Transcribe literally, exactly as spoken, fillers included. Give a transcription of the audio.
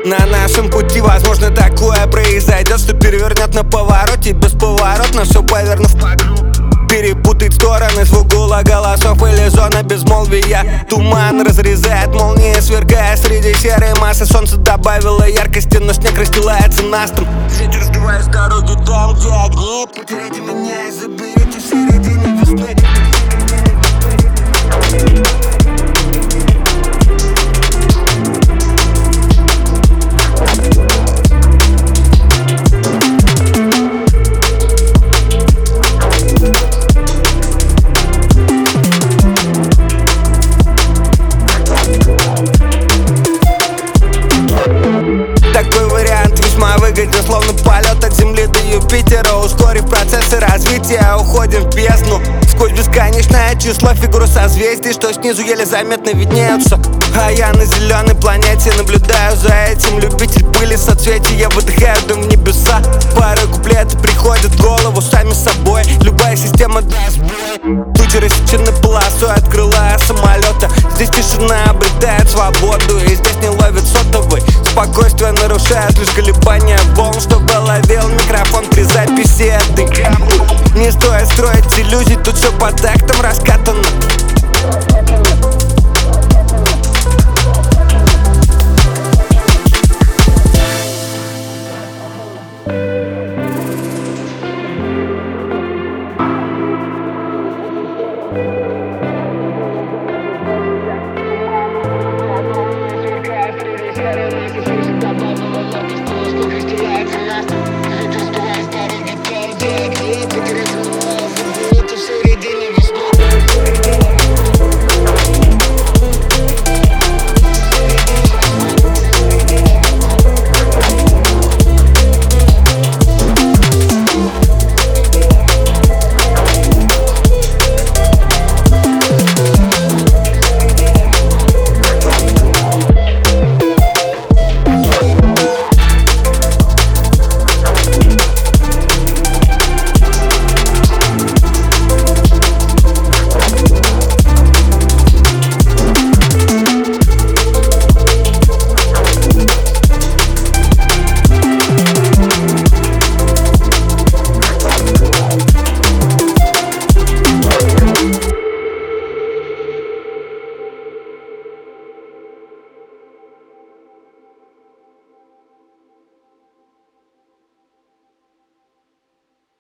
На нашем пути, возможно, такое произойдет, что перевернет на повороте бесповоротно, все повернув по кругу. Перепутать стороны, звук гула голосов или зона безмолвия. Туман разрезает, молния сверкая среди серой массы. Солнце добавило яркости, но снег расстилается настом. Ветер сбивает с дороги там, где огни. Потеряйте меня и заберите в середине весны. Такой вариант весьма выгоден, словно полет от Земли до Юпитера. Ускорив процессы развития, уходим в бездну. Сквозь бесконечное число фигуры созвездий, что снизу еле заметно виднеются. А я на зеленой планете наблюдаю за этим. Любитель пыли, соцветий, я выдыхаю дым в небеса. Пары куплетов приходят в голову сами собой. Любая система даст бой. Тучи рассечены полосой от крыла самолета. Здесь тишина обретает свободу, и здесь не ловит сотовый. Спокойствие нарушает лишь колебания волн, чтобы ловил микрофон при записи этой гаммы. Не стоит строить иллюзий, тут все по тактам раскатано. Thank you.